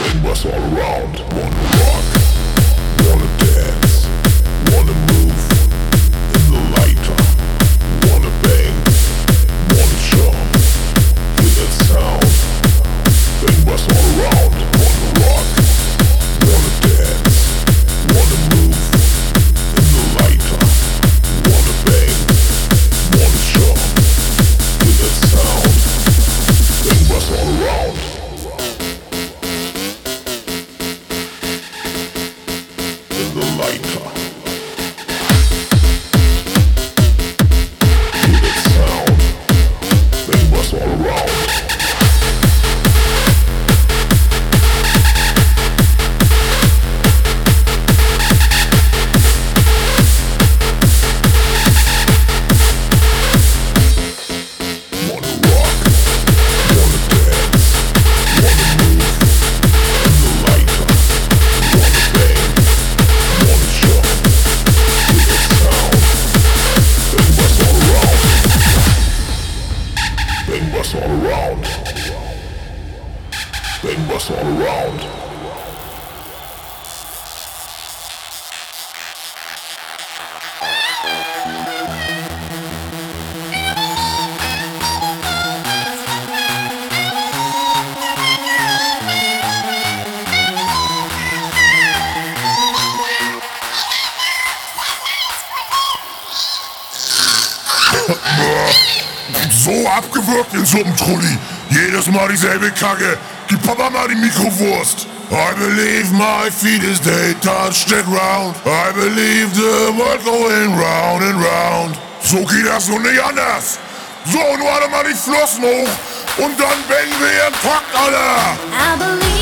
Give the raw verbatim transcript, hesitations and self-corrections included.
Bang bus all around. Wanna rock, wanna dance, wanna move in the lighter. Wanna bang, wanna jump, hear that sound. Bang bus all around. Wanna rock, wanna dance, wanna move in the lighter. Wanna bang, wanna jump, hear that sound. Bang bus all around. In the lighter. Hear that sound. Bang bus all around. Wanna rock, wanna dance, wanna move in the lighter. Wanna bang, wanna jump, hear that sound. Bang bus all around. Bang bus all around. Bang bus all around. So abgewürgt in Suppentrulli. Jedes Mal dieselbe Kacke. Gib Papa mal die Mikrowurst. I believe my feet as they touch the ground. I believe the world going round and round. So geht das und nicht anders. So, nur alle mal die Flossen hoch. Und dann bängen wir ihren Takt, Alter. I believe